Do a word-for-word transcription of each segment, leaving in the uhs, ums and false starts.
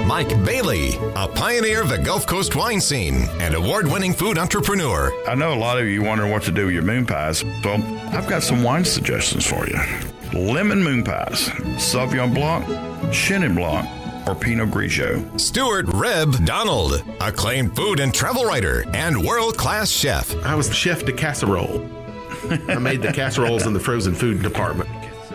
Mike Bailey, a pioneer of the Gulf Coast wine scene and award-winning food entrepreneur. I know a lot of you wonder what to do with your moon pies, so I've got some wine suggestions for you. Lemon moon pies, Sauvignon Blanc, Chenin Blanc, or Pinot Grigio. Stuart Reb Donald, acclaimed food and travel writer and world-class chef. I was chef de casserole. I made the casseroles in the frozen food department.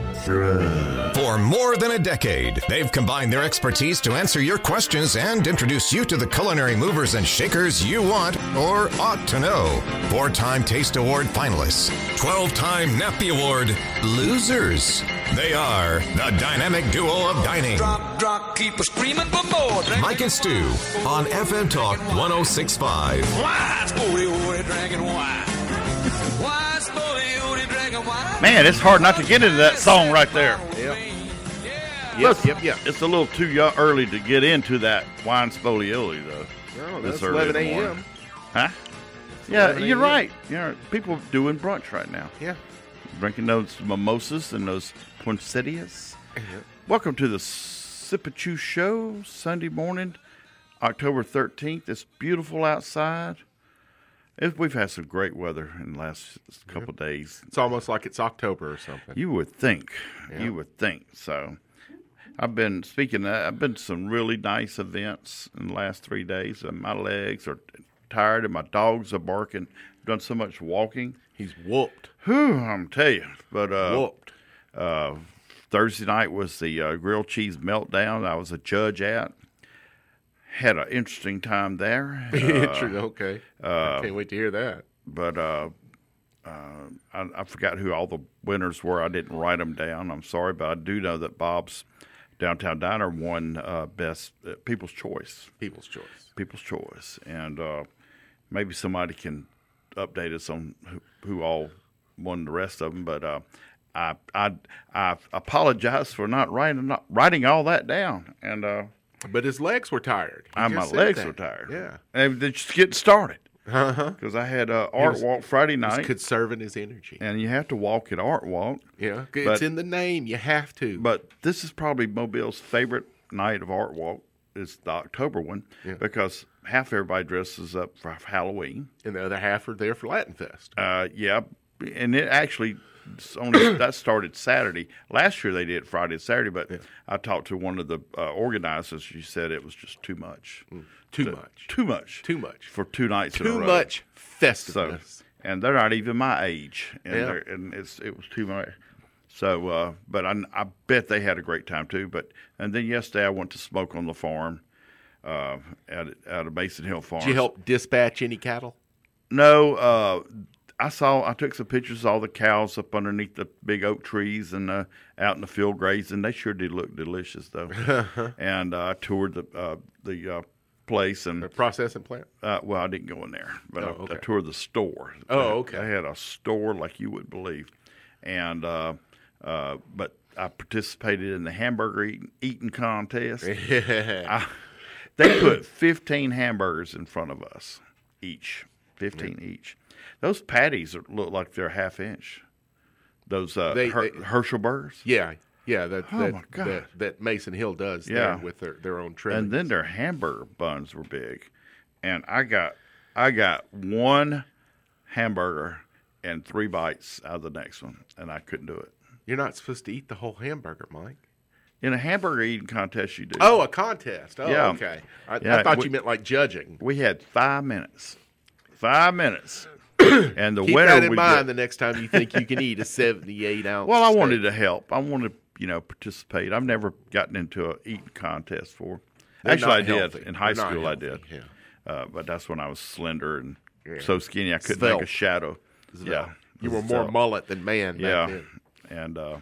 For more than a decade, they've combined their expertise to answer your questions and introduce you to the culinary movers and shakers you want or ought to know. Four-time Taste Award finalists, twelve-time Nappy Award losers. They are the dynamic duo of dining. Drop, drop, keep screaming for more. Mike and Stu on F M Talk one oh six point five. Why, Spody, Woody, drinking wine? Why, Spody, Woody, drinking wine? Man, it's hard not to get into that song right there. Yep. Yep, yep, yep. It's a little too young, early to get into that wine spolioli, though. Oh, This that's early in eleven the morning. a.m. Huh? Yeah, eleven you're a.m. right. Yeah, people doing brunch right now. Yeah. Drinking those mimosas and those poinsettias. Welcome to the Sip-A-Chew Show, Sunday morning, October thirteenth. It's beautiful outside. It, we've had some great weather in the last couple of days. It's almost like it's October or something. You would think. Yeah. You would think. So I've been, speaking of that, I've been to some really nice events in the last three days. And my legs are tired and my dogs are barking. I've done so much walking. He's whooped. Whew, I'm tell you. But uh, Whooped. uh, Thursday night was the uh, grilled cheese meltdown I was a judge at. Had an interesting time there. True, Uh, okay. uh, I can't wait to hear that. but uh, uh, I, I forgot who all the winners were. I didn't write them down. I'm sorry, but I do know that Bob's Downtown Diner won uh, best uh, People's Choice. People's choice. People's Choice, and uh, maybe somebody can update us on who, who all won the rest of them. But uh, I, I I apologize for not writing not writing all that down, and uh, But his legs were tired. He I, my just said legs that. were tired. Yeah. and they're just getting started Uh-huh. because I had uh, Art was- Walk Friday He's night. conserving his energy. And you have to walk at Art Walk. Yeah. But- It's in the name. You have to. But this is probably Mobile's favorite night of Art Walk. It's the October one Yeah. because half everybody dresses up for Halloween. And the other half are there for Latin Fest. Uh, yeah, and it actually it's only that started Saturday. Last year they did Friday and Saturday, but Yeah. I talked to one of the uh, organizers. She said it was just too much. Too To- much. Too much. Too much. for two nights in a Too row. much So, festiveness. and they're not even my age, and, Yeah. they're and it's it was too much. So, uh, but I, I bet they had a great time too. But and then yesterday I went to Smoke on the Farm, uh, at out of Mason Hill Farm. Did you help dispatch any cattle? No, uh, I saw. I took some pictures of all the cows up underneath the big oak trees and uh, out in the field grazing. They sure did look delicious, though. And uh, I toured the uh, the uh, place and A processing plant? uh, well, I didn't go in there, but Oh, I, okay. I toured the store. Oh, They- okay. They had a store like you would believe, and uh, uh, but I participated in the hamburger eating, eating contest. I, they put fifteen hamburgers in front of us, each, fifteen each. Those patties are, look like they're half inch. Those uh, They- Her- they- Herschel burgers. Yeah, yeah, that Oh, that, my God. that that Mason Hill does Yeah. there with their, their own trimmings. And then their hamburger buns were big, and I got I got one hamburger and three bites out of the next one, and I couldn't do it. You're not supposed to eat the whole hamburger, Mike. In a hamburger eating contest, you do. Oh, a contest. Oh, Yeah. okay. I, Yeah, I thought we- you meant like judging. We had five minutes, five minutes, and the Keep winner that in would mind get- the next time you think you can eat a seventy-eight ounce. Well, I steak. wanted to help. I wanted to, you know, participate. I've never gotten into a eating contest before. They're Actually, I not did healthy. in high They're not school. I did, healthy, yeah. uh, but that's when I was slender and Yeah. so skinny I couldn't Svelte. make a shadow. Yeah, You were more So- mullet than man. Yeah, Back then. and uh,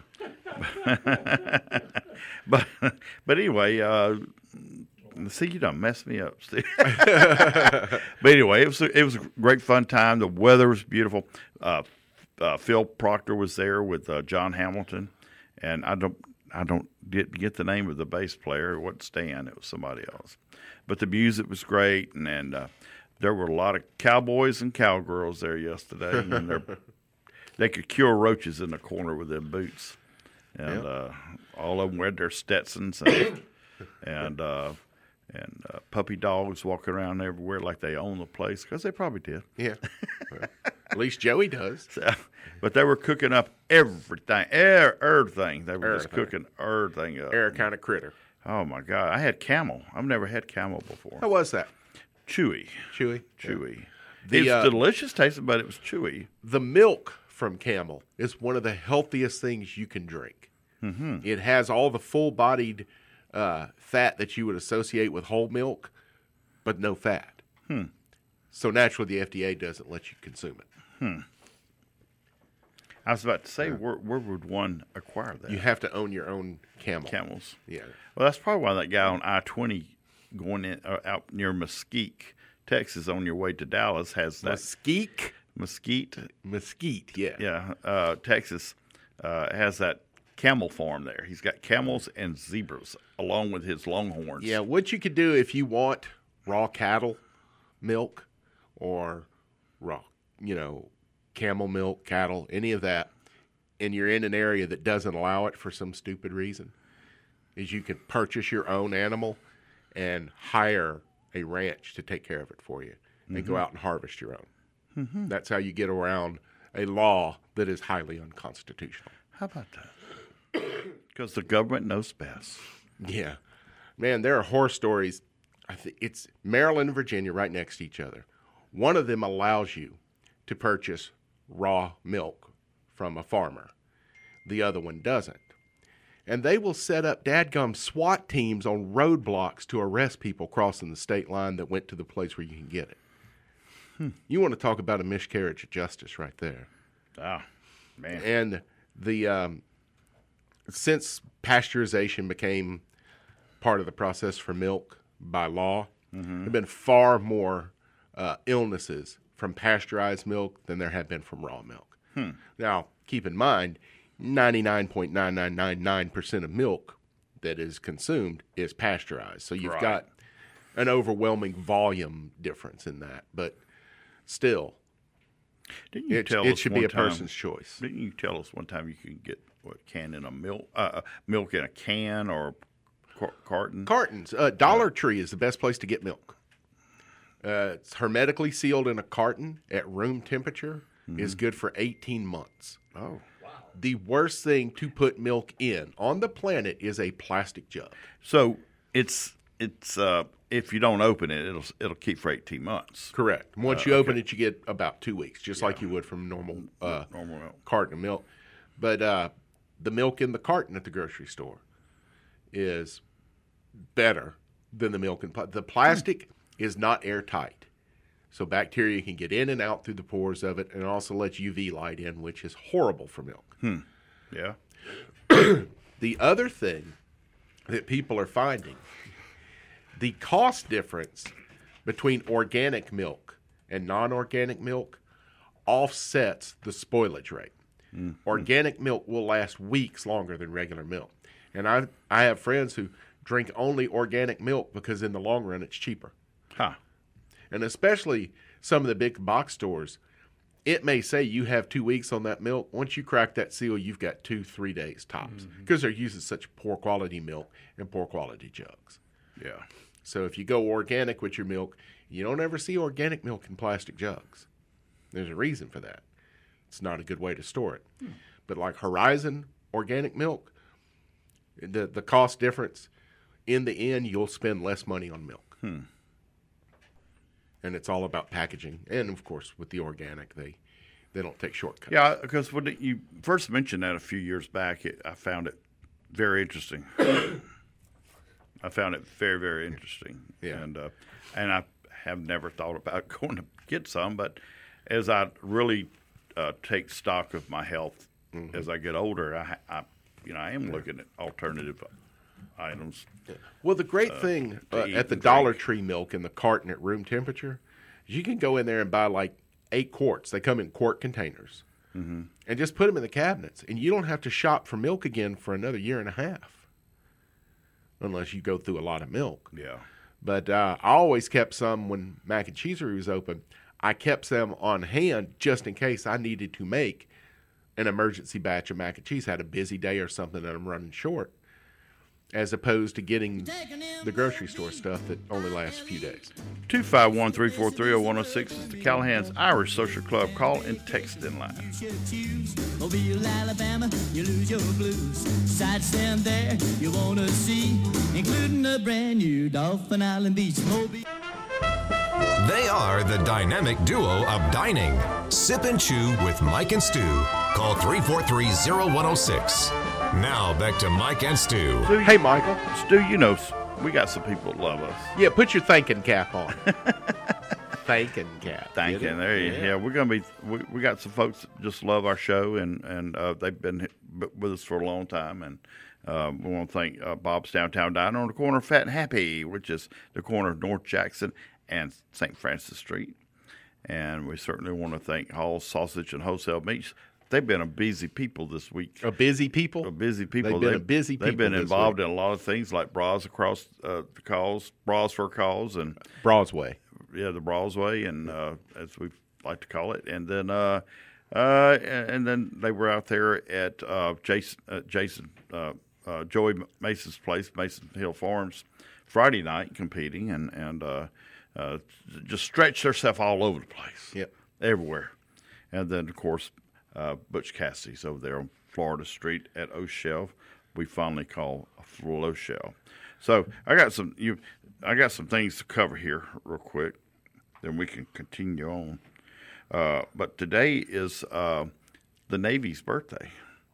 but but anyway, uh, see, you done messed me up, Steve. But anyway, it was a, it was a great fun time. The weather was beautiful. Uh, uh, Phil Proctor was there with uh, John Hamilton, and I don't I don't get get the name of the bass player. It wasn't Stan. It was somebody else. But the music was great, and and uh, there were a lot of cowboys and cowgirls there yesterday, and they're they could cure roaches in the corner with their boots, and Yeah. uh, all of them wear their Stetsons, and and uh, and uh, puppy dogs walking around everywhere like they own the place, because they probably did. Yeah. Well, at least Joey does. So, but they were cooking up everything, er, everything. They were just Everything. cooking everything up. Air kind of critter. Oh my God! I had camel. I've never had camel before. How was that? Chewy, Chewy? chewy. The, it's uh, delicious tasting, but it was chewy. The milk from camel is one of the healthiest things you can drink. Mm-hmm. It has all the full-bodied uh, fat that you would associate with whole milk, but no fat. Hmm. So naturally, the F D A doesn't let you consume it. Hmm. I was about to say, where, where would one acquire that? You have to own your own camel. Camels. Yeah. Well, that's probably why that guy on I twenty going in uh, out near Mesquite, Texas, on your way to Dallas has that Mesquite? Mesquite. Mesquite, yeah. Yeah, uh, Texas uh, has that camel farm there. He's got camels and zebras along with his longhorns. Yeah, what you could do if you want raw cattle milk or raw, you know, camel milk, cattle, any of that, and you're in an area that doesn't allow it for some stupid reason, is you can purchase your own animal and hire a ranch to take care of it for you and Mm-hmm. go out and harvest your own. Mm-hmm. That's how you get around a law that is highly unconstitutional. How about that? Because the government knows best. Yeah. Man, there are horror stories. I think it's Maryland and Virginia right next to each other. One of them allows you to purchase raw milk from a farmer. The other one doesn't. And they will set up dadgum SWAT teams on roadblocks to arrest people crossing the state line that went to the place where you can get it. Hmm. You want to talk about a miscarriage of justice right there. Ah, man. And the um, since pasteurization became part of the process for milk by law, mm-hmm. there have been far more uh, illnesses from pasteurized milk than there have been from raw milk. Hmm. Now, keep in mind, ninety-nine point nine nine nine nine percent of milk that is consumed is pasteurized. So you've Right. got an overwhelming volume difference in that. But still, Didn't you it, tell it us should one be a time- person's choice. Didn't you tell us one time you could get what can in a milk, uh, milk in a can or car- carton? Cartons. Uh, Dollar Tree is the best place to get milk. Uh, it's hermetically sealed in a carton at room temperature. Mm-hmm. Is good for eighteen months. Oh, The worst thing to put milk in on the planet is a plastic jug. so it's it's uh, if you don't open it, it'll it'll keep for eighteen months. Correct. Once Uh, you open okay. it, you get about two weeks, just like you would from normal uh, Normal milk. carton of milk. But uh, the milk in the carton at the grocery store is better than the milk in pla- the plastic is not airtight, so bacteria can get in and out through the pores of it, and it also lets U V light in, which is horrible for milk. Yeah. The other thing that people are finding, the cost difference between organic milk and non-organic milk offsets the spoilage rate. Mm-hmm. Organic milk will last weeks longer than regular milk. And I I have friends who drink only organic milk because in the long run it's cheaper. Huh. And especially some of the big box stores, it may say you have two weeks on that milk. Once you crack that seal, you've got two, three days tops because they're using such poor quality milk and poor quality jugs. Yeah. So if you go organic with your milk, you don't ever see organic milk in plastic jugs. There's a reason for that. It's not a good way to store it. Hmm. But like Horizon organic milk, the the cost difference, in the end, you'll spend less money on milk. Hmm. And it's all about packaging. And, of course, with the organic, they, they don't take shortcuts. Yeah, because when you first mentioned that a few years back, it, I found it very interesting. I found it very, very interesting. Yeah. And uh, and I have never thought about going to get some, but as I really uh, take stock of my health mm-hmm. as I get older, I, I you know I am yeah. looking at alternative items. Well, the great uh, thing uh, at the Dollar Tree milk in the carton at room temperature is you can go in there and buy like eight quarts. They come in quart containers. Mm-hmm. And just put them in the cabinets. And you don't have to shop for milk again for another year and a half. Unless you go through a lot of milk. Yeah. But uh, I always kept some when Mac and Cheesery was open. I kept them on hand just in case I needed to make an emergency batch of mac and cheese. Had a busy day or something and I'm running short. as opposed to getting the grocery store stuff that only lasts a few days. two five one, three four three, oh one oh six is the Callahan's Irish Social Club call and text in line. Mobile, Alabama, you lose your blues. Sights down there you want to see, including a brand new Dolphin Island Beach. Mobile. They are the dynamic duo of dining. Sip and Chew with Mike and Stu. Call three four three, oh one oh six. Now back to Mike and Stu. Stu, Hey, Michael. Stu, you know, we got some people that love us. Yeah, put your thinking cap on. Thinking cap. Thank you. Get it? There you yeah. We're gonna be. We, we got some folks that just love our show, and and uh, they've been with us for a long time, and uh, we want to thank uh, Bob's Downtown Diner on the corner of Fat and Happy, which is the corner of North Jackson and Saint Francis Street. And we certainly want to thank Hall's Sausage and Wholesale Meats. They've been a busy people this week. A busy people? A busy people. They've been a busy people They've been this involved week. in a lot of things like bras across uh, the calls, bras for calls, and Broadway. yeah, the Brosway, and uh, as we like to call it, and then uh, uh, and then they were out there at uh, Jason, uh, Jason, uh, uh, Joey Mason's place, Mason Hill Farms, Friday night competing, and and uh, uh, just stretched themselves all over the place, Yep. everywhere, and then of course uh, Butch Cassidy's over there on Florida Street at O'Shell. We finally call a full O'Shell. So I got some you, I got some things to cover here real quick. Then we can continue on. Uh, but today is uh, the Navy's birthday.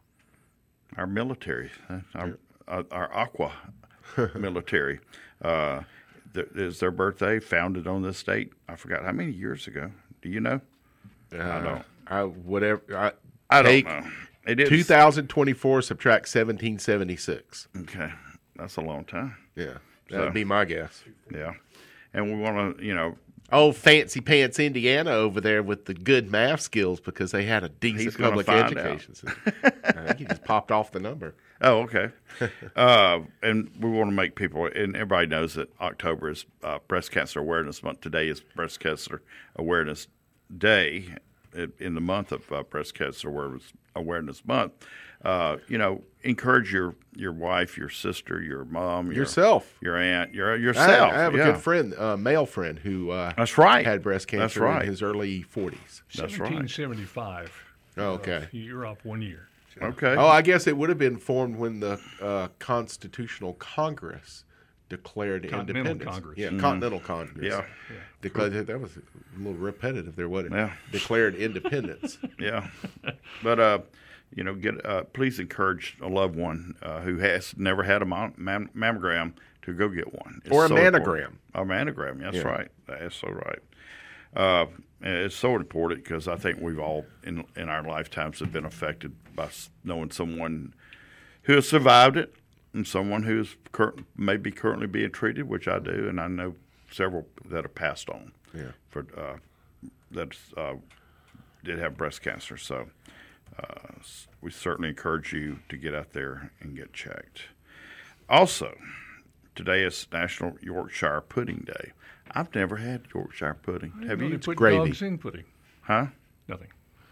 Our military, uh, our, uh, our Aqua military, uh, th- is their birthday. Founded on this date. I forgot how many years ago. Do you know? Uh, I don't. I, whatever. I, I don't take know. It is two thousand twenty-four, subtract seventeen seventy-six. Okay, that's a long time. Yeah, that would So- be my guess. Yeah, and we want to, you know, Oh, Fancy Pants Indiana over there with the good math skills because they had a decent He's gonna public find education system. I think he just popped off the number. Oh, okay. uh, and we want to make people, and everybody knows that October is uh, Breast Cancer Awareness Month. Today is Breast Cancer Awareness Day in, in the month of uh, Breast Cancer Awareness, Awareness Month. Uh, you know, encourage your, your wife, your sister, your mom, your, Yourself. your aunt, your I, yourself. I have yeah. a good friend, a male friend, who uh, That's right. had breast cancer That's right. in his early forties. That's right. seventeen seventy-five. Oh, okay. You're up one year. Okay. Oh, I guess it would have been formed when the uh, Constitutional Congress declared Continental independence. Congress. Yeah, Continental Congress. Yeah. Declared that, that was a little repetitive there, wasn't it? Yeah. Declared independence. Yeah, but uh, you know, get uh, please encourage a loved one uh, who has never had a mam- mam- mammogram to go get one, It's Or a so manogram. important. A manogram. That's Yeah. right. That's so right. Uh, and it's so important because I think we've all in in our lifetimes have been affected by s- knowing someone who has survived it and someone who's cur- maybe currently being treated, which I do, and I know several that have passed on. Yeah. For uh, that uh, did have breast cancer. So uh, s- we certainly encourage you to get out there and get checked. Also, today is National Yorkshire Pudding Day. I've never had Yorkshire pudding. Have Know you? they put gravy. dogs in pudding. Huh? Nothing.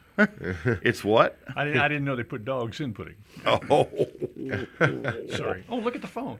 It's what? I didn't, I didn't know they put dogs in pudding. Oh, Sorry. Oh, look at the phone.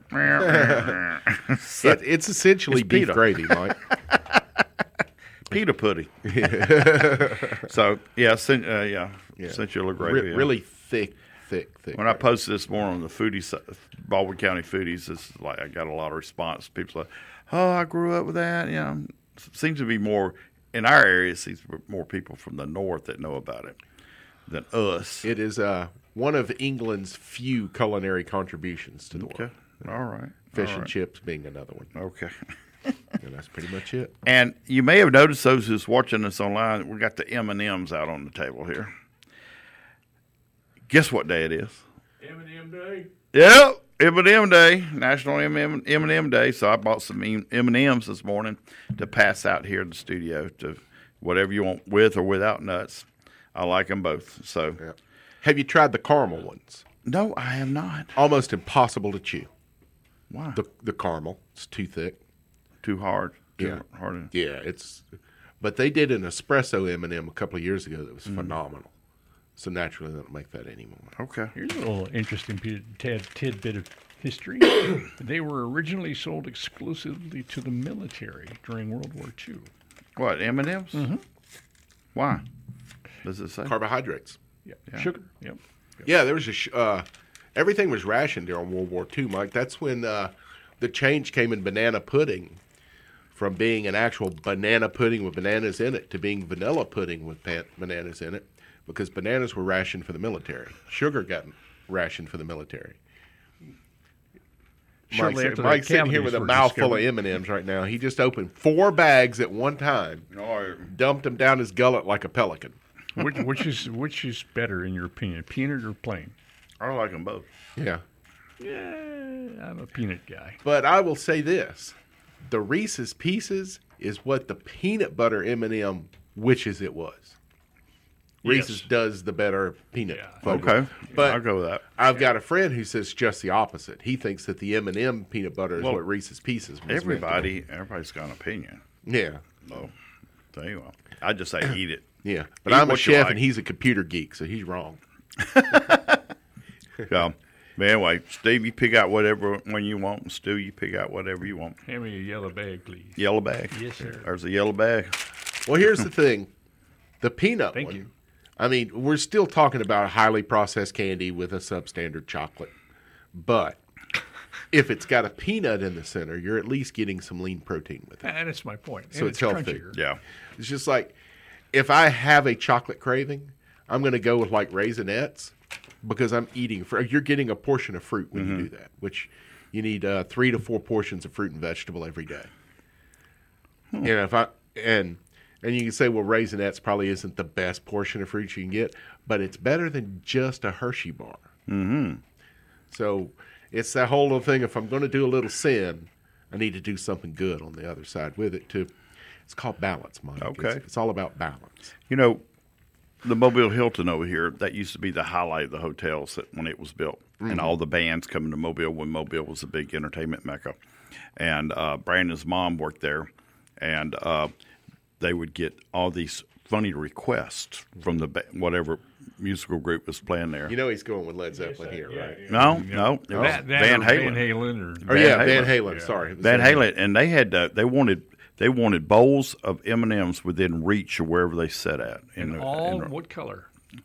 It, it's essentially It's beef pita. gravy, Mike. pita pudding. So yeah, sen- uh, yeah, Yeah. sensual Re- gravy. yeah. Really thick, thick, thick. When I posted this morning on the foodie, si- Baldwin County Foodies, it's like I got a lot of response. People say, "Oh, I grew up with that." You know, it seems to be more in our area. It seems to be more people from the north that know about it than us. It is uh, one of England's few culinary contributions to the Okay, world. all right, Fish all and right. chips being another one. Okay. And that's pretty much it. And you may have noticed, those who's watching us online, we got the M and M's out on the table here. Guess what day it is? M and M Day. Yep, M and M Day, National M and M Day. So I bought some M and M's this morning to pass out here in the studio to whatever you want, with or without nuts. I like them both. So Yeah. Have you tried the caramel ones? no, I have not. Almost impossible to chew. Why? The the caramel, it's too thick. Too hard. Too Yeah. hard. Yeah, it's. But they did an espresso M and M a couple of years ago that was phenomenal. So naturally, they don't make that anymore. Okay. Here's a little interesting pi- tad, tidbit of History. They were originally sold exclusively to the military during World War Two. What, M and M's? Mm-hmm. Why? Does it say? Carbohydrates. Yeah. Yeah. Sugar. Yep. Yeah, there was a sh- uh, everything was rationed during World War Two, Mike. That's when uh, the change came in banana pudding, from being an actual banana pudding with bananas in it to being vanilla pudding with pan- bananas in it, because bananas were rationed for the military. Sugar got rationed for the military. Shortly Mike's, after Mike's that, sitting here with a mouthful of M and M's right now. He just opened four bags at one time, Oh, dumped them down his gullet like a pelican. which, which is which is better in your opinion, peanut or plain? I don't like them both. Yeah. Yeah, I'm a peanut guy. But I will say this. The Reese's Pieces is what the peanut butter M and M wishes it was. Reese's Yes. does the better peanut. Yeah. flavor. Okay, But I'll go with that. I've got a friend who says just the opposite. He thinks that the M and M peanut butter is Well, what Reese's Pieces was meant to be. Everybody, everybody's got an opinion. Yeah. So, so anyway, I just say eat it. Yeah. But Eat I'm a what you chef like. and he's a computer geek, so he's wrong. So, but anyway, Steve, you pick out whatever one you want, and Stu, you pick out whatever you want. Hand me a yellow bag, please. Yellow bag. Yes, sir. There's a yellow bag. Well, here's the thing. The peanut Thank one. you. I mean, we're still talking about highly processed candy with a substandard chocolate. But if it's got a peanut in the center, you're at least getting some lean protein with it. And that's my point. So and it's healthy. crunchier. Yeah. It's just like if I have a chocolate craving, I'm going to go with like Raisinets because I'm eating. Fr- you're getting a portion of fruit when Mm-hmm. you do that, which you need uh, three to four portions of fruit and vegetable every day. Hmm. And if I and and you can say, well, Raisinets probably isn't the best portion of fruit you can get, but it's better than just a Hershey bar. Mm-hmm. So it's that whole little thing. If I'm going to do a little sin, I need to do something good on the other side with it too. It's called balance, Mike. Okay. It's, it's all about balance. You know, the Mobile Hilton over here, that used to be the highlight of the hotels that, when it was built. Mm-hmm. And all the bands coming to Mobile when Mobile was a big entertainment mecca. And uh, Brandon's mom worked there. And uh, they would get all these funny requests from the ba- whatever musical group was playing there. You know he's going with Led Zeppelin here, right? no, no, it was That, that Van or Halen. Van Halen or Or Van yeah, Halen. Van Halen. Yeah. Sorry, it was Van Halen, and they had uh, they wanted they wanted bowls of M and M's within reach of wherever they sat at. In the, all in the- what color?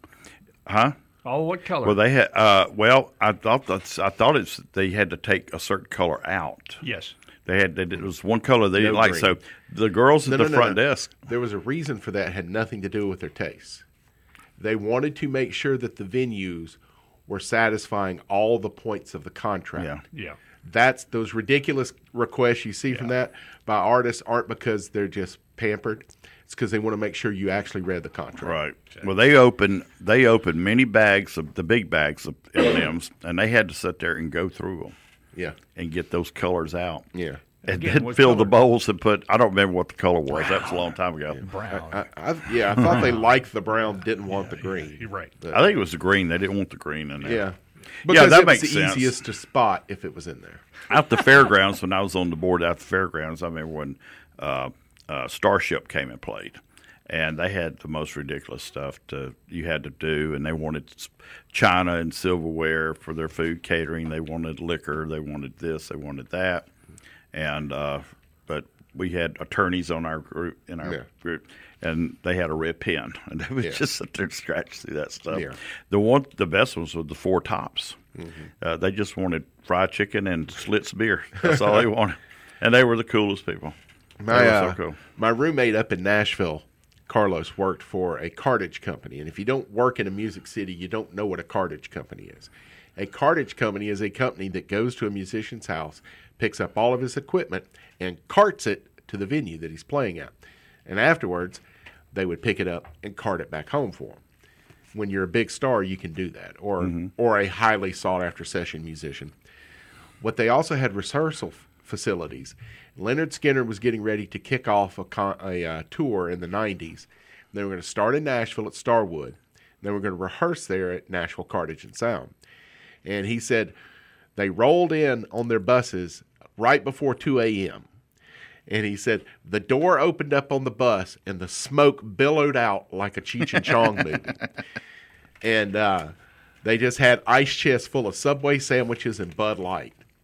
huh? All what color? Well, they had. Uh, well, I thought that's, I thought it's they had to take a certain color out. yes. They had. They, it was one color they No didn't like. green. So the girls at No, the no, no, front no. desk. There was a reason for that. It had nothing to do with their tastes. They wanted to make sure that the venues were satisfying all the points of the contract. Yeah. Yeah. That's those ridiculous requests you see from that by artists aren't because they're just pampered. It's because they want to make sure you actually read the contract. Right. Well, they opened they opened many bags of the big bags of M and M's, and they had to sit there and go through them Yeah. and get those colors out. Yeah. And Again, then what fill the color? bowls and put. I don't remember what the color was. That was a long time ago. Brown. I, I, yeah, I thought they liked the brown, didn't want the green. You're right. I think it was the green. They didn't want the green in there. Yeah. Because that it was makes the sense. easiest to spot if it was in there. Out the fairgrounds, when I was on the board at the fairgrounds, I remember when uh, uh, Starship came and played, and they had the most ridiculous stuff to you had to do, and they wanted s- china and silverware for their food catering. They wanted liquor. They wanted this. They wanted that, and uh, but we had attorneys on our group in our Yeah. group. And they had a red pen, and they would Yeah. just sit there and scratch through that stuff. Yeah. The one, the best ones were the Four Tops. Mm-hmm. Uh, they just wanted fried chicken and Schlitz beer. That's all they wanted, and they were the coolest people. My, they were uh, so cool. my roommate up in Nashville, Carlos, worked for a cartage company. And if you don't work in a music city, you don't know what a cartage company is. A cartage company is a company that goes to a musician's house, picks up all of his equipment, and carts it to the venue that he's playing at. And afterwards, they would pick it up and cart it back home for him. When you're a big star, you can do that, or Mm-hmm. or a highly sought-after session musician. What they also had rehearsal f- facilities. Leonard Skinner was getting ready to kick off a, con- a uh, tour in the nineties. They were going to start in Nashville at Starwood. They were going to rehearse there at Nashville Cartage and Sound. And he said they rolled in on their buses right before two a.m. And he said the door opened up on the bus and the smoke billowed out like a Cheech and Chong movie. And uh, they just had ice chests full of Subway sandwiches and Bud Light.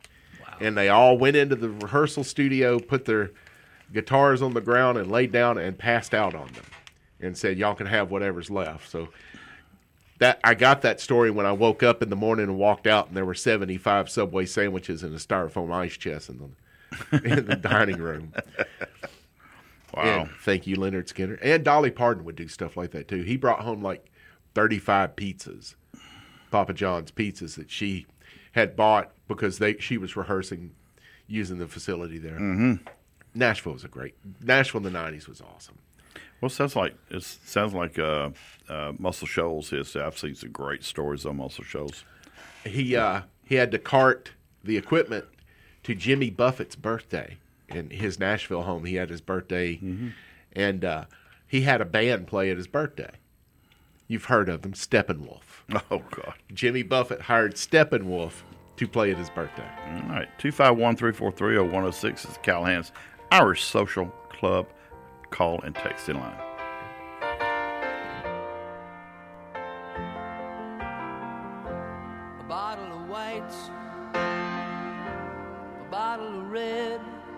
And they all went into the rehearsal studio, put their guitars on the ground, and laid down and passed out on them and said, y'all can have whatever's left. So that I got that story when I woke up in the morning and walked out, and there were seventy-five Subway sandwiches and a styrofoam ice chest in the, in the dining room. Wow. And thank you, Leonard Skinner. And Dolly Parton would do stuff like that, too. He brought home like thirty-five pizzas, Papa John's pizzas that she had bought because they she was rehearsing using the facility there. Mm-hmm. Nashville was a great – Nashville in the nineties was awesome. Well, it sounds like it sounds like uh, uh, Muscle Shoals is. I've seen some great stories on Muscle Shoals. He uh, he had to cart the equipment to Jimmy Buffett's birthday in his Nashville home. He had his birthday, mm-hmm. and uh, he had a band play at his birthday. You've heard of them, Steppenwolf. Oh, God. Jimmy Buffett hired Steppenwolf to play at his birthday. All right. two five one, three four three, oh one oh six is Callahan's Irish Social Club call and text in line. A bottle of whites, a bottle of red,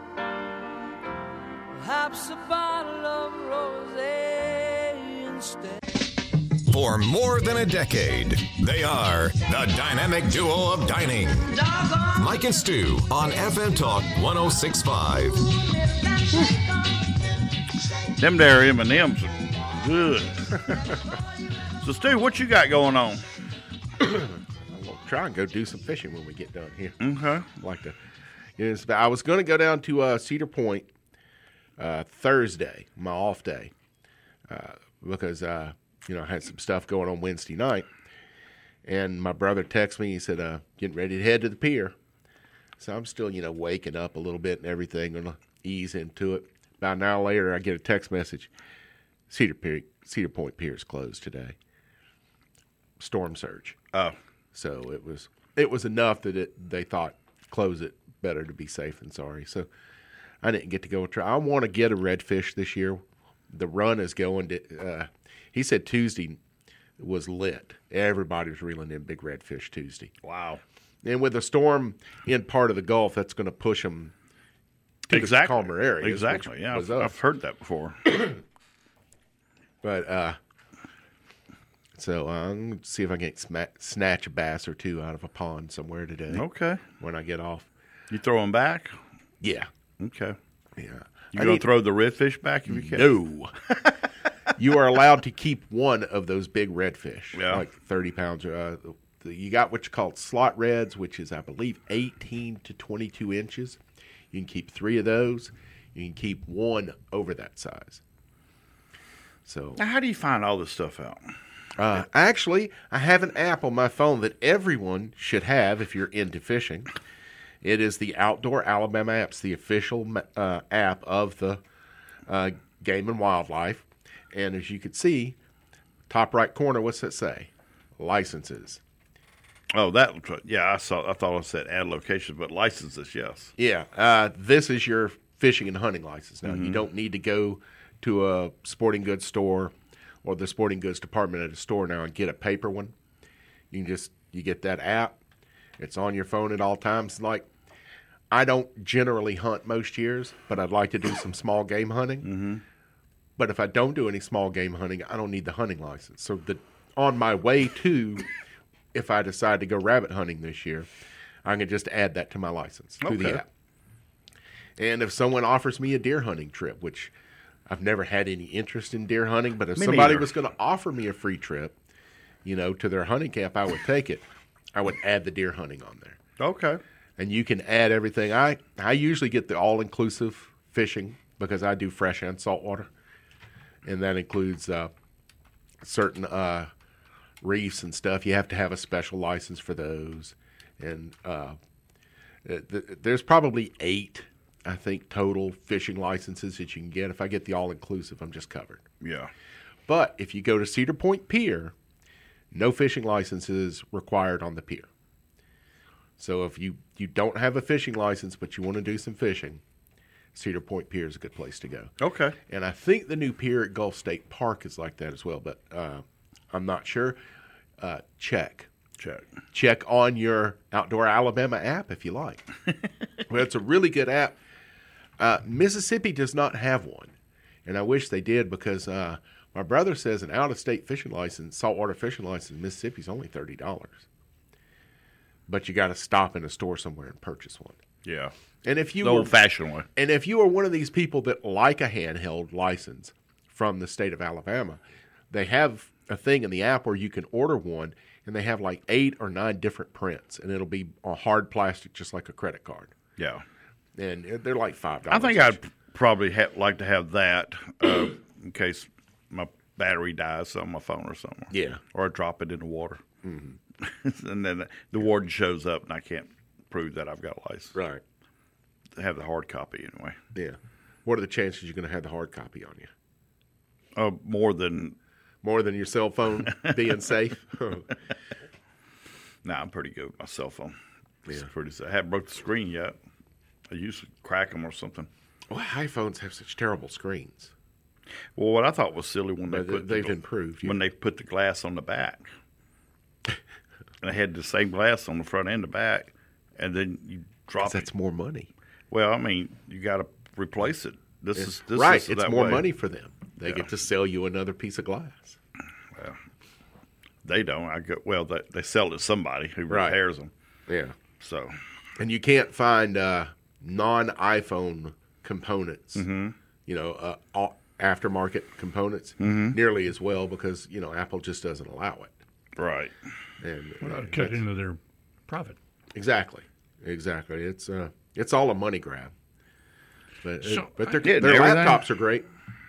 perhaps a bottle of rosé instead. For more than a decade, they are the dynamic duo of dining. Mike and Stu on F M Talk one oh six point five. Them there M and M's are good. So, Stu, what you got going on? I'll try and go do some fishing when we get done here. Okay. I'd like to. Yes, I was going to go down to uh, Cedar Point uh, Thursday, my off day, uh, because uh, you know I had some stuff going on Wednesday night, and my brother texted me. He said, uh, "Getting ready to head to the pier." So I'm still, you know, waking up a little bit and everything, gonna ease into it. About an hour later, I get a text message: Cedar Pier, Cedar Point Pier is closed today. Storm surge. Oh, so it was it was enough that it they thought close it. Better to be safe than sorry. So I didn't get to go try. I want to get a redfish this year. The run is going to. Uh, he said Tuesday was lit. Everybody was reeling in big redfish Tuesday. wow. And with a storm in part of the Gulf, that's going to push them to Exactly. the calmer areas. Exactly. which Yeah, was I've, us. I've heard that before. But uh, so uh, I'm going to see if I can sma- snatch a bass or two out of a pond somewhere today. Okay. When I get off. You throw them back? Yeah. Okay. Yeah. You I going need- to throw the redfish back if you can? No. You are allowed to keep one of those big redfish, Yeah. like thirty pounds. Uh, the, you got what you call slot reds, which is, I believe, eighteen to twenty-two inches. You can keep three of those. You can keep one over that size. So, Now, how do you find all this stuff out? uh, actually, I have an app on my phone that everyone should have if you're into fishing. It is the Outdoor Alabama Apps, the official uh, app of the uh, Game and Wildlife. And as you can see, top right corner, what's that say? Licenses. Oh, that yeah. I saw. I thought I said add locations, but licenses, yes. Yeah, uh, this is your fishing and hunting license. Now, you don't need to go to a sporting goods store or the sporting goods department at a store now and get a paper one. You can just you get that app. It's on your phone at all times. Like, I don't generally hunt most years, but I'd like to do some small game hunting. Mm-hmm. But if I don't do any small game hunting, I don't need the hunting license. So the on my way to, if I decide to go rabbit hunting this year, I can just add that to my license through Okay. the app. And if someone offers me a deer hunting trip, which I've never had any interest in deer hunting, but if Me somebody neither. was going to offer me a free trip, you know, to their hunting camp, I would take it. I would add the deer hunting on there. Okay. And you can add everything. I, I usually get the all-inclusive fishing because I do fresh and saltwater. And that includes uh, certain uh, reefs and stuff. You have to have a special license for those. And uh, th- th- there's probably eight, I think, total fishing licenses that you can get. If I get the all-inclusive, I'm just covered. Yeah. But if you go to Cedar Point Pier, no fishing licenses required on the pier. So if you, you don't have a fishing license but you want to do some fishing, Cedar Point Pier is a good place to go. Okay. And I think the new pier at Gulf State Park is like that as well, but uh, I'm not sure. Uh, check. Check. Check on your Outdoor Alabama app if you like. Well, it's a really good app. Uh, Mississippi does not have one, and I wish they did because uh, my brother says an out-of-state fishing license, saltwater fishing license in Mississippi is only thirty dollars. But you got to stop in a store somewhere and purchase one. Yeah. And if you The were, old-fashioned one. and if you are one of these people that like a handheld license from the state of Alabama, they have a thing in the app where you can order one, and they have like eight or nine different prints, and it'll be a hard plastic just like a credit card. Yeah. And they're like five I dollars. think I'd probably ha- like to have that uh, in case my battery dies on my phone or something. Yeah. Or I drop it in the water. Mm-hmm. And then the warden shows up, and I can't prove that I've got a license. Right. I have the hard copy anyway. Yeah. What are the chances you're going to have the hard copy on you? Uh, more than, More than your cell phone being safe? nah, I'm pretty good with my cell phone. It's Yeah. pretty. I haven't broke the screen yet. I used to crack them or something. Well, iPhones have such terrible screens. Well, what I thought was silly when they But put they've the, improved. when Yeah. they put the glass on the back, and they had the same glass on the front and the back, and then you drop it. That's more money. Well, I mean, you got to replace it. This is this right. is It's that more way. money for them. They Yeah. get to sell you another piece of glass. They don't. I go well. They, they sell it to somebody who Right. repairs them. Yeah. So And you can't find uh, non-iPhone components, Mm-hmm. you know, uh, all- aftermarket components Mm-hmm. nearly as well because, you know, Apple just doesn't allow it. right. And uh, Well, cut into their profit. Exactly. Exactly. It's uh, it's all a money grab. But, So, but their, Getting their everything. laptops are great.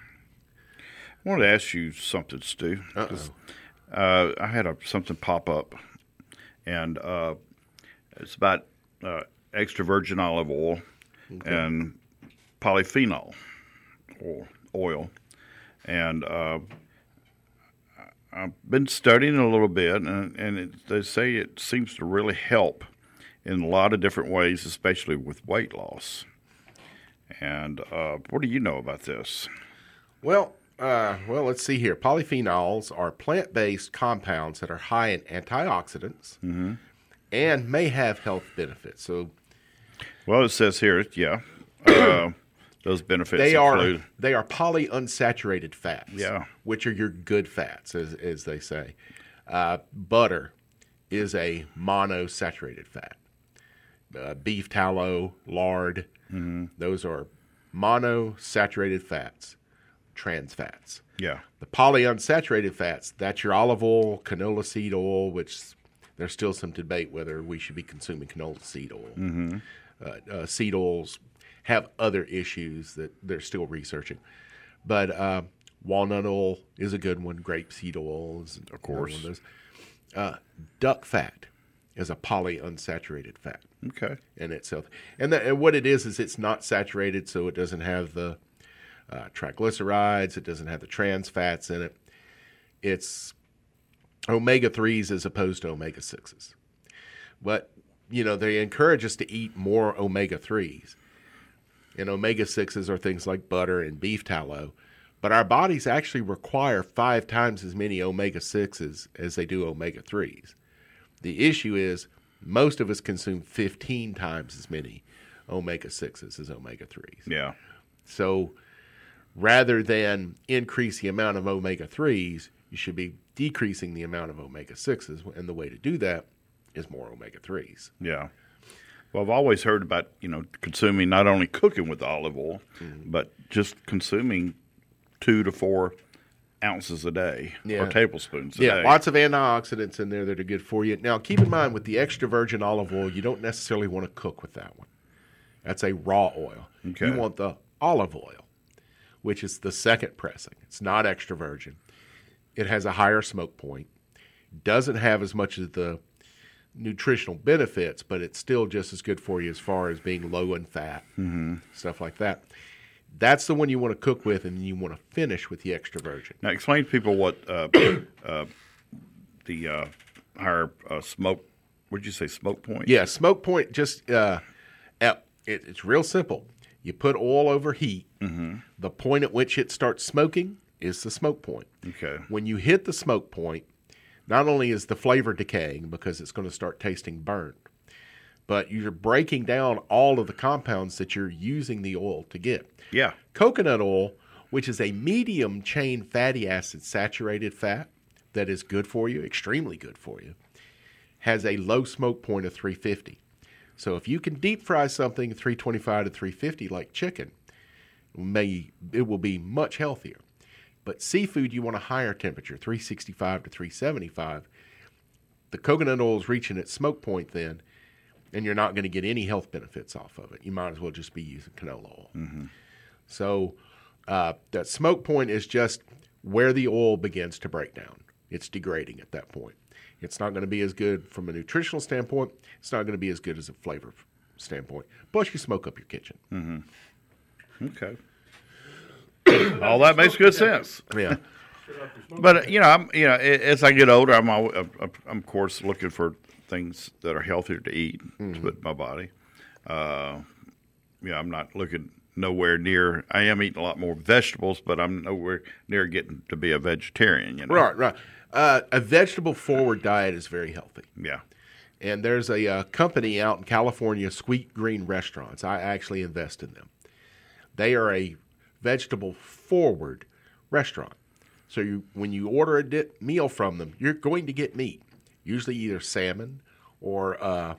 I wanted to ask you something, Stu. 'cause, Uh, I had a, something pop up, and uh, it's about uh, extra virgin olive oil and polyphenol oil, oil. And uh, I've been studying a little bit, and, and it, they say it seems to really help in a lot of different ways, especially with weight loss. And uh, what do you know about this? Well, uh, well, let's see here. Polyphenols are plant-based compounds that are high in antioxidants and may have health benefits. So Well, it says here, yeah, uh, those benefits they include. are they are polyunsaturated fats, Yeah. which are your good fats, as as they say. Uh, butter is a monosaturated fat. Uh, beef tallow, lard, those are monosaturated fats, trans fats. Yeah, The polyunsaturated fats, that's your olive oil, canola seed oil, which there's still some debate whether we should be consuming canola seed oil. Mm-hmm. Uh, uh, seed oils have other issues that they're still researching. But uh, walnut oil is a good one. Grapeseed oil is Of course. one of those. Uh, duck fat is a polyunsaturated fat okay. in itself. And, the, and what it is is it's not saturated, so it doesn't have the uh, triglycerides. It doesn't have the trans fats in it. It's omega threes as opposed to omega sixes. But, you know, they encourage us to eat more omega threes. And omega sixes are things like butter and beef tallow. But our bodies actually require five times as many omega sixes as they do omega threes. The issue is most of us consume fifteen times as many omega sixes as omega threes. Yeah, So rather than increase the amount of omega threes, you should be decreasing the amount of omega sixes. And the way to do that is more omega threes. yeah. Well, I've always heard about, you know, consuming, not only cooking with olive oil, Mm-hmm. but just consuming two to four ounces a day Yeah. or tablespoons a Yeah, day. lots of antioxidants in there that are good for you. Now, keep in mind with the extra virgin olive oil, you don't necessarily want to cook with that one. That's a raw oil. Okay. You want the olive oil, which is the second pressing. It's not extra virgin. It has a higher smoke point. Doesn't have as much of the nutritional benefits, but it's still just as good for you as far as being low in fat, mm-hmm. stuff like that. That's the one you want to cook with, and you want to finish with the extra virgin. Now, explain to people what uh, uh, the uh, higher uh, smoke, what did you say, smoke point? Yeah, smoke point, just uh, at, it, it's real simple. You put oil over heat. Mm-hmm. The point at which it starts smoking is the smoke point. Okay. When you hit the smoke point, not only is the flavor decaying because it's going to start tasting burnt, but you're breaking down all of the compounds that you're using the oil to get. Yeah. Coconut oil, which is a medium chain fatty acid saturated fat that is good for you, extremely good for you, has a low smoke point of three fifty. So if you can deep fry something three twenty-five to three fifty like chicken, may it will be much healthier. But seafood, you want a higher temperature, three sixty-five to three seventy-five. The coconut oil is reaching its smoke point then, and you're not going to get any health benefits off of it. You might as well just be using canola oil. Mm-hmm. So uh, that smoke point is just where the oil begins to break down. It's degrading at that point. It's not going to be as good from a nutritional standpoint. It's not going to be as good as a flavor standpoint. Plus, you smoke up your kitchen. Mm-hmm. Okay. All that makes good sense. Yeah. But you know, I'm you know, as I get older, I'm always, I'm of course looking for things that are healthier to eat mm-hmm. to put in my body. Uh, yeah, I'm not looking nowhere near. I am eating a lot more vegetables, but I'm nowhere near getting to be a vegetarian. You know, right, right. Uh, a vegetable-forward diet is very healthy. Yeah. And there's a uh, company out in California, Sweet Green Restaurants. I actually invest in them. They are a vegetable-forward restaurant. So you, when you order a di- meal from them, you're going to get meat, usually either salmon or uh,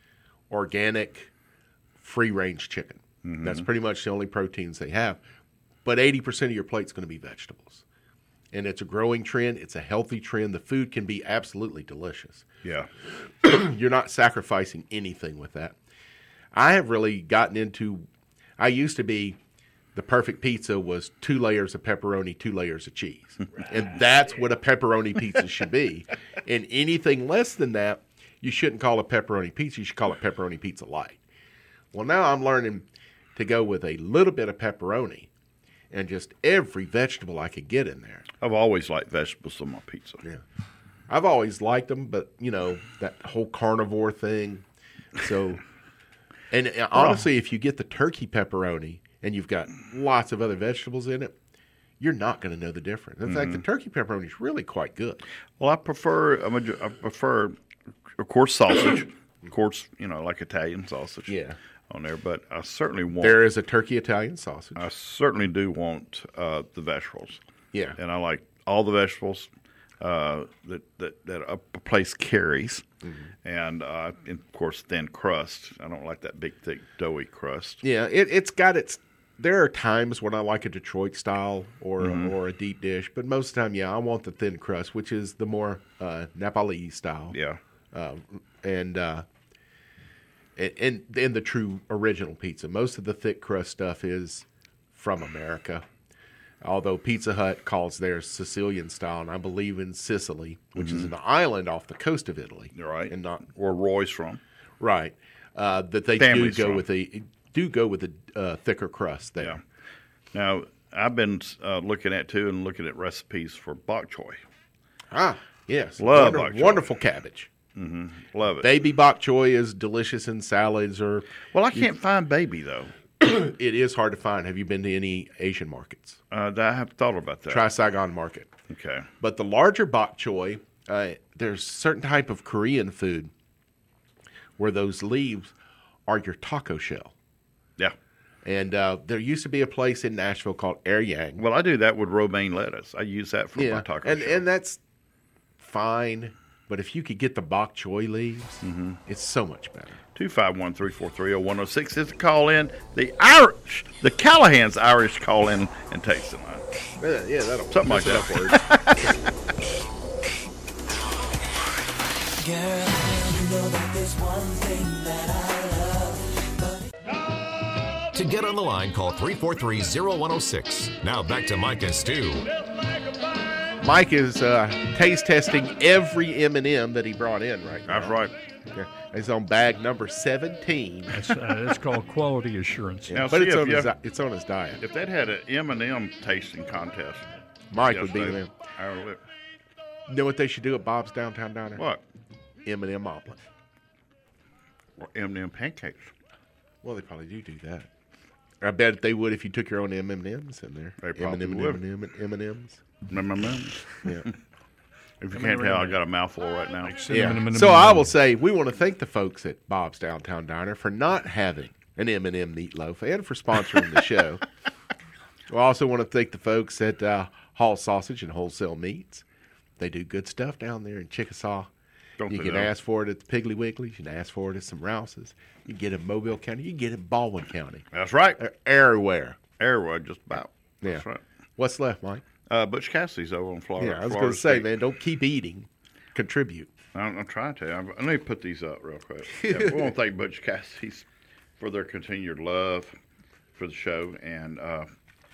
organic free-range chicken. Mm-hmm. That's pretty much the only proteins they have. But eighty percent of your plate's going to be vegetables. And it's a growing trend. It's a healthy trend. The food can be absolutely delicious. Yeah. You're not sacrificing anything with that. I have really gotten into, I used to be, the perfect pizza was two layers of pepperoni, two layers of cheese. And that's what a pepperoni pizza should be. And anything less than that, you shouldn't call it pepperoni pizza. You should call it pepperoni pizza light. Well, now I'm learning to go with a little bit of pepperoni and just every vegetable I could get in there. I've always liked vegetables on my pizza. Yeah. I've always liked them, but, you know, that whole carnivore thing. So, and honestly, if you get the turkey pepperoni and you've got lots of other vegetables in it, you're not going to know the difference. In mm-hmm. fact, the turkey pepperoni is really quite good. Well, I prefer, I'm a, I prefer, of course, sausage. Of course, you know, like Italian sausage. Yeah. On there, but I certainly want. There is a turkey Italian sausage. I certainly do want uh, the vegetables. Yeah, and I like all the vegetables uh, that, that that a place carries, mm-hmm. and, uh, and of course thin crust. I don't like that big, thick, doughy crust. Yeah, it, it's got its. There are times when I like a Detroit style or mm-hmm. or a deep dish, but most of the time, yeah, I want the thin crust, which is the more uh, Nepalese style. Yeah, uh, and. Uh, And in the true original pizza, most of the thick crust stuff is from America. Although Pizza Hut calls theirs Sicilian style, and I believe in Sicily, which mm-hmm. is an island off the coast of Italy, right? And not where Roy's from, right? Uh, that they Family's do go from. with a do go with a uh, thicker crust there. Yeah. Now I've been uh, looking at too, and looking at recipes for bok choy. Ah, yes, love Wonder, bok choy. Wonderful cabbage. Mm-hmm. Love it. Baby bok choy is delicious in salads or. Well, I can't find baby though. It is hard to find. Have you been to any Asian markets? Uh, I have thought about that. Try Saigon Market. Okay. But the larger bok choy, uh, there's certain type of Korean food where those leaves are your taco shell. Yeah. And uh, there used to be a place in Nashville called Air Yang. Well, I do that with romaine lettuce. I use that for yeah. my taco and, shell. And that's fine. But if you could get the bok choy leaves, mm-hmm. it's so much better. two five one, three four three, oh one oh six is the call in. The Irish, the Callahan's Irish call in and tasting line. Yeah, yeah, that'll Something like that. Girl, you know that there's one thing that I love. To get on the line, call three four three, oh one oh six. Now back to Mike and Stu. Mike is uh, taste testing every M and M that he brought in right now. That's right. Yeah. He's on bag number seventeen. It's, uh, it's called quality assurance. Yeah, Now, but see, it's if on, you his, have- it's on his diet. If that had an M and M tasting contest, Mike would be yesterday, there. our lip- You know what they should do at Bob's Downtown Diner? What? M and M omelet. Or M and M pancakes. Well, they probably do do that. I bet they would if you took your own M and M's in there. They probably M and M would. and M and M's. Remember? Yeah. If you can't tell, I got a mouthful right now. Yeah. So I will say we want to thank the folks at Bob's Downtown Diner for not having an M and M meatloaf and for sponsoring the show. We also want to thank the folks at uh, Hall Sausage and Wholesale Meats. They do good stuff down there in Chickasaw. Don't you can ask for it at the Piggly Wigglies. You can ask for it at some Rouse's. You can get it in Mobile County. You can get it in Baldwin County. That's right. They're everywhere. Everywhere, just about. Yeah. That's right. What's left, Mike? Uh, Butch Cassidy's over in Florida. Yeah, I was Florida going to say, State. man, don't keep eating. Contribute. I'm, I'm trying to. I'm, let me put these up real quick. Yeah, we want to thank Butch Cassidy's for their continued love for the show. And uh,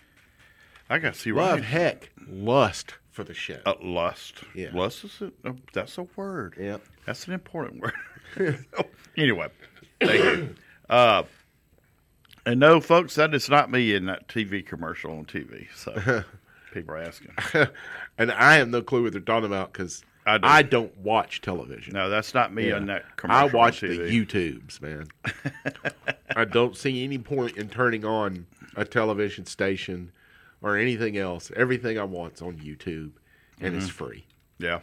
I got to see Love, right. heck, lust for the show. Uh, lust. Yeah. Lust is a, uh, that's a word. Yeah. That's an important word. Anyway, thank you. Uh, and no, folks, that is not me in that T V commercial on T V. So people are asking. And I have no clue what they're talking about because I do. I don't watch television. No, that's not me Yeah. on that commercial. I watch on T V. the YouTubes, man. I don't see any point in turning on a television station or anything else. Everything I want's on YouTube, and Mm-hmm. it's free. Yeah.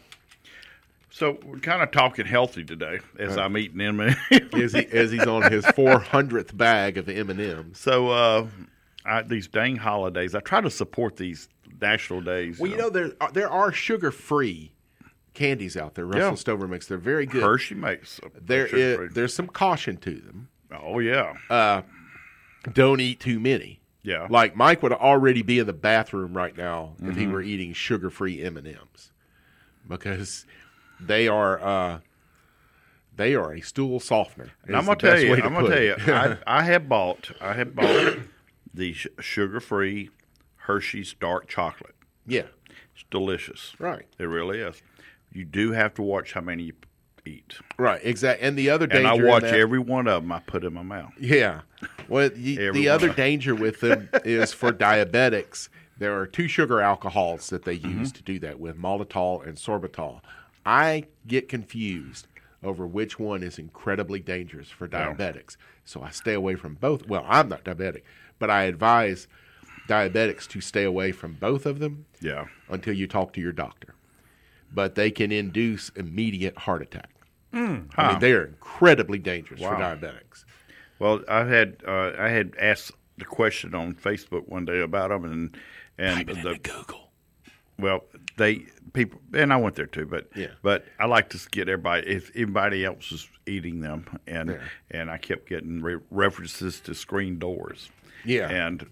So we're kind of talking healthy today as I'm eating M and M's. As, he, as he's on his four hundredth bag of M and M's. So uh, I, these dang holidays, I try to support these national days. Well, you know, there are, there are sugar-free candies out there. Russell Yeah. Stover makes. They're very good. Hershey makes. a- There sugar-free. is, there's some caution to them. Oh yeah, Uh, don't eat too many. yeah. Like Mike would already be in the bathroom right now if Mm-hmm. he were eating sugar-free M and M's because they are uh, they are a stool softener. And I'm is gonna the tell best you, way to I'm gonna put tell you, it. I, I have bought, I have bought the sh- sugar-free Hershey's dark chocolate. yeah, It's delicious. right, It really is. You do have to watch how many you eat. right, exactly. And the other danger, And I in watch that- every one of them I put in my mouth. Yeah. Well, y- Every the other one. danger with them is for diabetics. There are two sugar alcohols that they Mm-hmm. use to do that with, maltitol and sorbitol. I get confused over which one is incredibly dangerous for diabetics. So I stay away from both. Well, I'm not diabetic, but I advise diabetics to stay away from both of them Yeah. until you talk to your doctor. But they can induce immediate heart attack. I mean, they are incredibly dangerous for Wow. diabetics. Well, I had uh, I had asked the question on Facebook one day about them, and and the Google. well, they people, and I went there too, but Yeah. but I like to get everybody if anybody else is eating them, and Yeah. and I kept getting re- references to screen doors. Yeah. And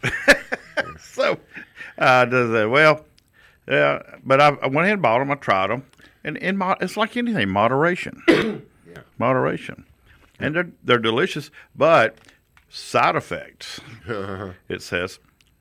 so I just said, well, yeah, but I, I went ahead and bought them. I tried them, and in mo- it's like anything, moderation, Yeah. moderation, and they're they're delicious, but side effects. It says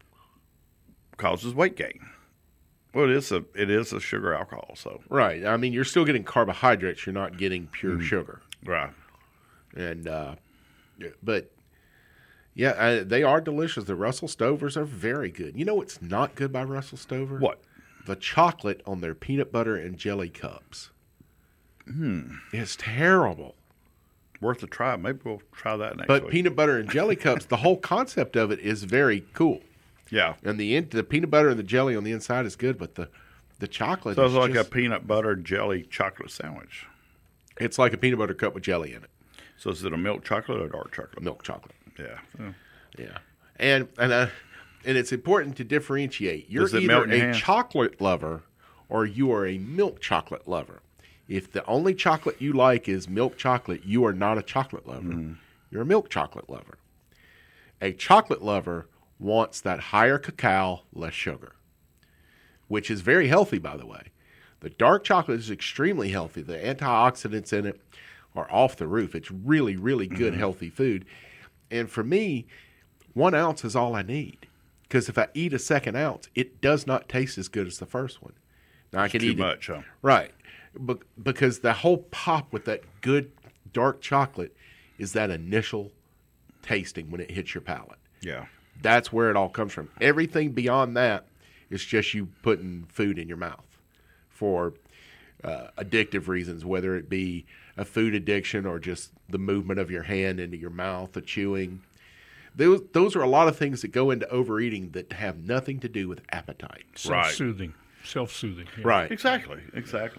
causes weight gain. Well, it is a it is a sugar alcohol, so Right. I mean, you're still getting carbohydrates. You're not getting pure sugar. right. And, uh, but, yeah, uh, they are delicious. The Russell Stovers are very good. You know what's not good by Russell Stover? What? The chocolate on their peanut butter and jelly cups. Hmm. It's terrible. Worth a try. Maybe we'll try that next But week. peanut butter and jelly cups, the whole concept of it is very cool. yeah. And the in, the peanut butter and the jelly on the inside is good, but the the chocolate So is it's like just, a peanut butter jelly chocolate sandwich. it's like a peanut butter cup with jelly in it. So is it a milk chocolate or dark chocolate? Milk chocolate. Yeah. Yeah. Yeah, and and uh, and it's important to differentiate. You're Does it melt either in your a hand? chocolate lover or you are a milk chocolate lover. If the only chocolate you like is milk chocolate, you are not a chocolate lover. Mm-hmm. You're a milk chocolate lover. A chocolate lover wants that higher cacao, less sugar, which is very healthy, by the way. The dark chocolate is extremely healthy. The antioxidants in it are off the roof. It's really, really good, Mm-hmm. healthy food. And for me, one ounce is all I need. Because if I eat a second ounce, it does not taste as good as the first one. Now I can Too eat much, huh? it. Right. Be- because the whole pop with that good dark chocolate is that initial tasting when it hits your palate. Yeah. That's where it all comes from. Everything beyond that is just you putting food in your mouth for uh, addictive reasons, whether it be a food addiction or just the movement of your hand into your mouth, the chewing. Those, those are a lot of things that go into overeating that have nothing to do with appetite. Self-soothing. Self-soothing. Yeah. Right. Exactly. Exactly.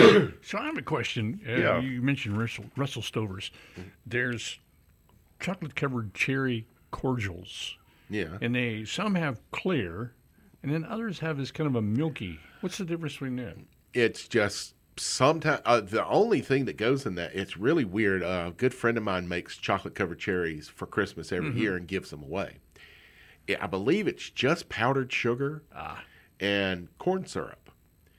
So I have a question. Uh, Yeah. You mentioned Russell, Russell Stover's. There's chocolate-covered cherry cordials, Yeah. and they some have clear, and then others have this kind of a milky. What's the difference between that? It's just sometimes uh, the only thing that goes in that, it's really weird. Uh, a good friend of mine makes chocolate covered cherries for Christmas every year and gives them away. I believe it's just powdered sugar and corn syrup.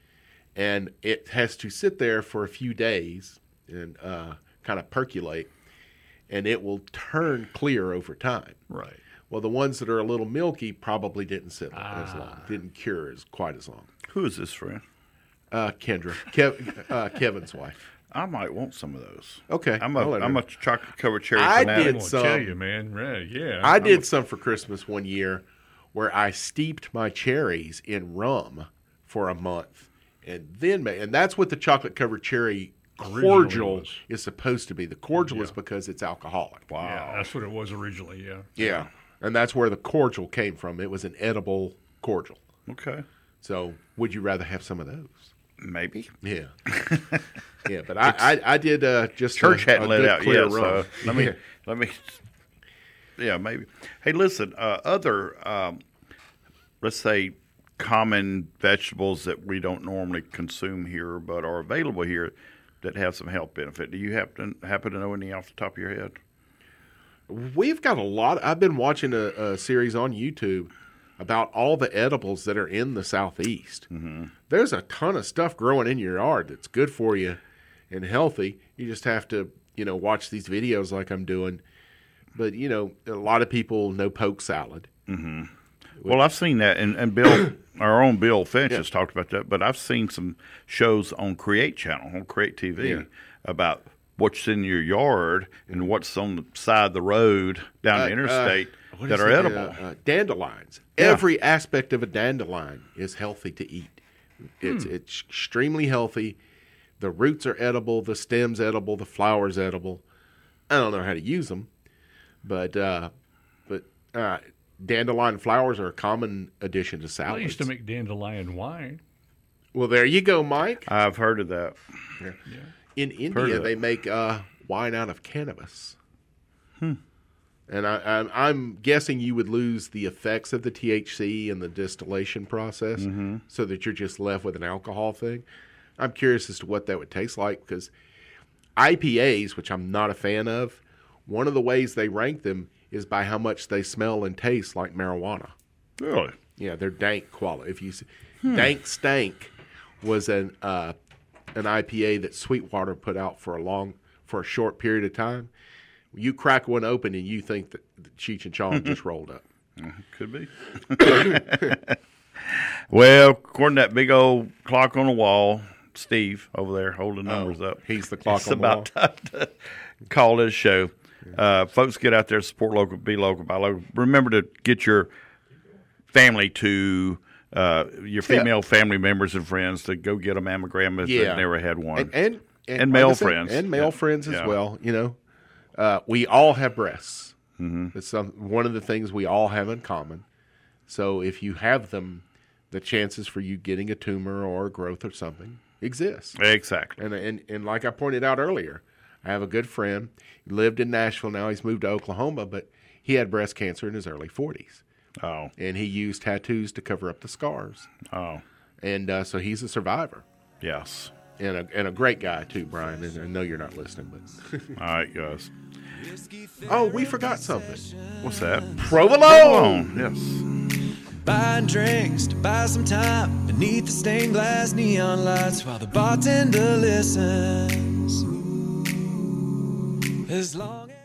And it has to sit there for a few days and uh, kind of percolate, and it will turn clear over time. Right. Well, the ones that are a little milky probably didn't sit as long, didn't cure as quite as long. Who is this friend? Uh, Kendra, Kev, uh, Kevin's wife. I might want some of those. Okay, I'm I'll a let her I'm know. a chocolate covered cherry I fanatic. did I won't some- tell you, man. Right, yeah. I I'm did a- some for Christmas one year where I steeped my cherries in rum for a month, and then ma- and that's what the chocolate covered cherry Originally cordial was. is supposed to be. The cordial is because it's alcoholic. Wow. Yeah, that's what it was originally. Yeah. Yeah, and that's where the cordial came from. It was an edible cordial. Okay. So, would you rather have some of those? Maybe. Yeah, yeah. But I, I, I did uh, just Church a, hadn't a let good out clear yet, rum. so let me Yeah. let me. Yeah, maybe. Hey, listen. Uh, other, um, let's say, common vegetables that we don't normally consume here, but are available here, that have some health benefit. Do you happen happen to know any off the top of your head? We've got a lot. I've been watching a, a series on YouTube about all the edibles that are in the Southeast. Mm-hmm. There's a ton of stuff growing in your yard that's good for you and healthy. You just have to, you know, watch these videos like I'm doing. But, you know, a lot of people know poke salad. Well, I've seen that, and, and Bill, our own Bill Finch Yeah. has talked about that. But I've seen some shows on Create Channel, on Create T V, Yeah. about what's in your yard and what's on the side of the road down Uh, the interstate uh, what that is are it? edible. Uh, uh, dandelions. Yeah. Every aspect of a dandelion is healthy to eat. It's Hmm. it's extremely healthy. The roots are edible. The stem's edible. The flower's edible. I don't know how to use them, but uh, but uh, dandelion flowers are a common addition to I salads. used to make dandelion wine. Well, there you go, Mike. I've heard of that. In Heard India, of they it. make uh, wine out of cannabis. Hmm. And I, I'm, I'm guessing you would lose the effects of the T H C and the distillation process, Mm-hmm. so that you're just left with an alcohol thing. I'm curious as to what that would taste like, because I P As, which I'm not a fan of, one of the ways they rank them is by how much they smell and taste like marijuana. Really? Yeah, they're dank quality. If you see, Dank Stank was an uh, an I P A that Sweetwater put out for a long for a short period of time. You crack one open and you think that, that Cheech and Chong just rolled up. Could be. Well, according to that big old clock on the wall, Steve over there holding numbers up. He's the clock it's on the about time to call it a show. Uh, folks, get out there, support local, be local, buy local. Remember to get your family to uh, your female family members and friends to go get a mammogram if Yeah. they've never had one. And and, and, And like male I said, friends. and male Yeah. friends as Yeah. well. You know, uh, we all have breasts. Mm-hmm. It's some, one of the things we all have in common. So if you have them, the chances for you getting a tumor or a growth or something exists. Exactly. And, and and like I pointed out earlier, I have a good friend. He lived in Nashville. Now he's moved to Oklahoma, but he had breast cancer in his early forties. Oh, And he used tattoos to cover up the scars. oh, And uh, so he's a survivor. yes. And a, and a great guy, too, Brian. And I know you're not listening, but. All right, guys. Oh, we forgot something. What's that? Provolone! Oh, yes. Buying drinks to buy some time beneath the stained glass neon lights while the bartender listens. As long as